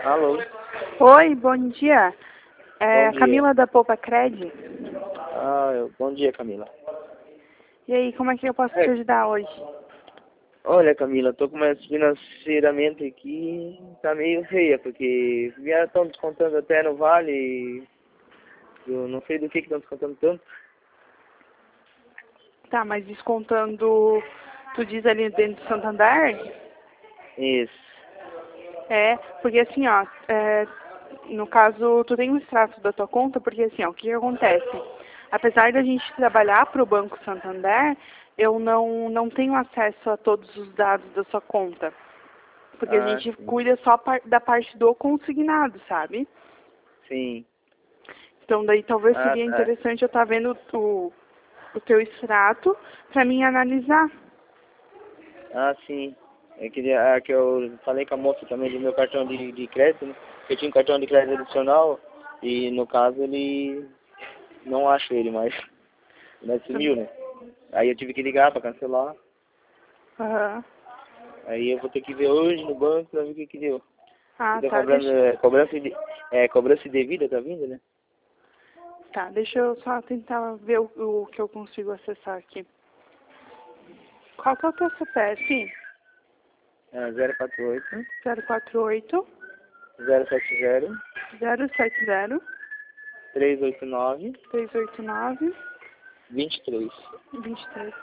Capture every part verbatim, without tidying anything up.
Alô? Oi, bom dia. É Bom a dia. Camila da Poupa Cred. Ah, eu- bom dia, Camila. E aí, como é que eu posso te É, ajudar hoje? olha, Camila, tô com uma financeiramente aqui, tá meio feia, porque já estão descontando até no Vale, e eu não sei do que que estão descontando tanto. Tá, mas descontando, tu diz ali dentro do Santander? Isso. É, porque assim, ó, é, no caso, tu tem um extrato da tua conta, porque assim, ó, o que que acontece? Apesar da gente trabalhar para o Banco Santander, eu não, não tenho acesso a todos os dados da sua conta. Porque a Ah, gente sim. cuida só par- da parte do consignado, sabe? Sim. Então daí talvez Ah, seria tá. interessante eu estar vendo o, o teu extrato para mim analisar. Ah, sim. Eu queria, ah, que eu falei com a moça também do meu cartão de, de crédito, né? Eu tinha um cartão de crédito adicional e no caso ele não acho ele mais. Ele sumiu, né? Aí eu tive que ligar pra cancelar. Aham. Aí eu vou ter que ver hoje no banco pra ver o que que deu. E Ah, tá tá, cobrando, deixa, é, cobrança de, é, cobrança devida, tá vindo, né? tá, deixa eu só tentar ver o, o que eu consigo acessar aqui. Qual que é o teu C P F? É, zero quatro oito, zero quatro oito, zero sete zero, zero sete zero, três oito nove, três oito nove, vinte e três. vinte e três.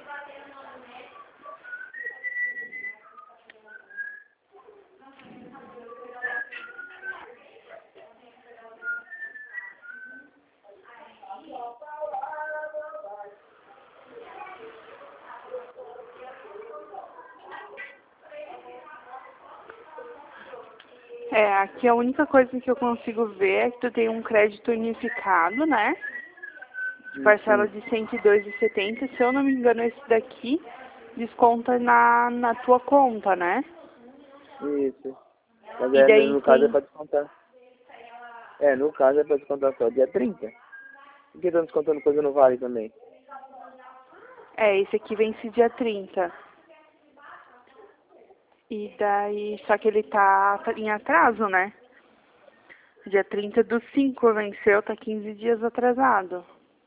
É, aqui a única coisa que eu consigo ver é que tu tem um crédito unificado, né? De Hum, parcela sim, de cento e dois e setenta. Se eu não me engano, esse daqui desconta na, na tua conta, né? isso. Mas E é, no daí no caso é tem... pra descontar. É, no caso é pra descontar só dia trinta. Por que estão descontando coisa no Vale também? É, esse aqui vence dia trinta. E daí... Só que ele tá em atraso, né? Dia trinta do cinco venceu, tá quinze dias atrasado.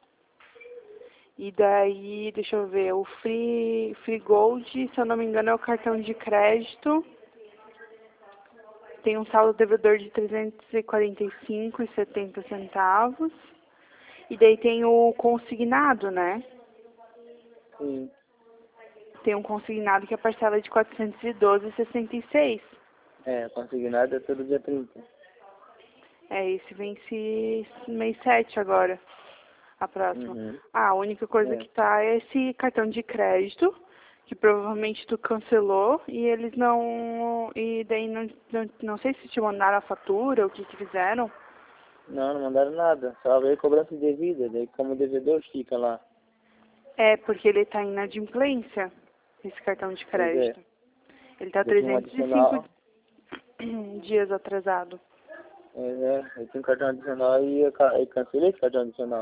E daí, deixa eu ver, o Free, Free Gold, se eu não me engano, é o cartão de crédito. Tem um saldo devedor de trezentos e quarenta e cinco reais e setenta centavos. E daí tem o consignado, né? Sim. Tem um consignado que é a parcela de quatrocentos e doze reais e sessenta e seis. É, consignado é todo dia trinta. É, esse vence mês sete agora, a próxima. Uhum. Ah, a única coisa É. que tá é esse cartão de crédito, que provavelmente tu cancelou, e eles não... E daí não, não, não sei se te mandaram a fatura, o que que fizeram. Não, não mandaram nada. Só veio cobrança devida. Daí como o devedor fica lá. É, porque ele tá em inadimplência, esse cartão de Pois é. crédito. Ele tá Eu tinha um trezentos e cinco adicional. dias atrasado. Pois é, eu tinha um cartão adicional e eu, ca- eu cancelei esse cartão adicional.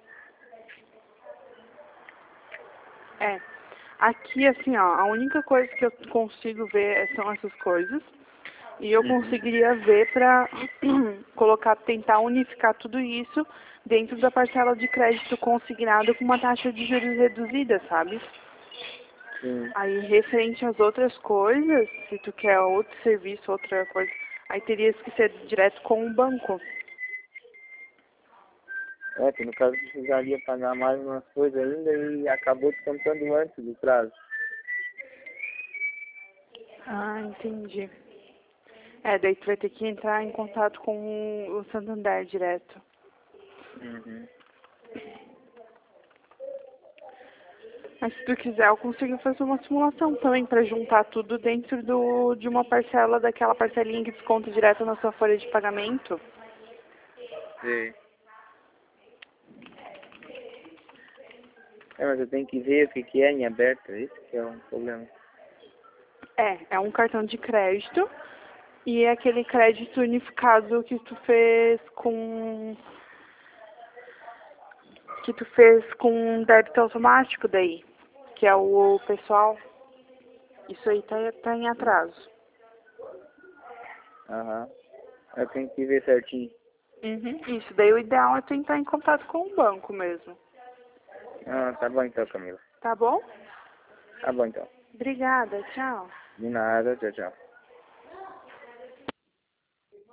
É. Aqui, assim, ó, a única coisa que eu consigo ver são essas coisas. E eu Uhum. conseguiria ver pra colocar, tentar unificar tudo isso dentro da parcela de crédito consignado com uma taxa de juros reduzida, sabe? Sim. Aí, referente às outras coisas, se tu quer outro serviço, outra coisa, aí teria que ser direto com o banco. É, que no caso precisaria pagar mais umas coisas ainda e acabou descontando antes do prazo. Ah, entendi. É, daí tu vai ter que entrar em contato com o Santander direto. Uhum. Mas se tu quiser, eu consigo fazer uma simulação também para juntar tudo dentro do, de uma parcela, daquela parcelinha que desconta direto na sua folha de pagamento. Sim. É, mas eu tenho que ver o que, que é em aberto, esse que é um problema. É, é um cartão de crédito e é aquele crédito unificado que tu fez com que tu fez com débito automático daí, que é o pessoal. Isso aí tá, tá em Sim. atraso. Aham. Eu tenho que ver certinho. Uhum, isso. Daí o ideal é tu entrar em contato com o banco mesmo. Ah, tá bom então, Camila. Tá bom? Tá bom então. Obrigada, tchau. De nada, tchau, tchau.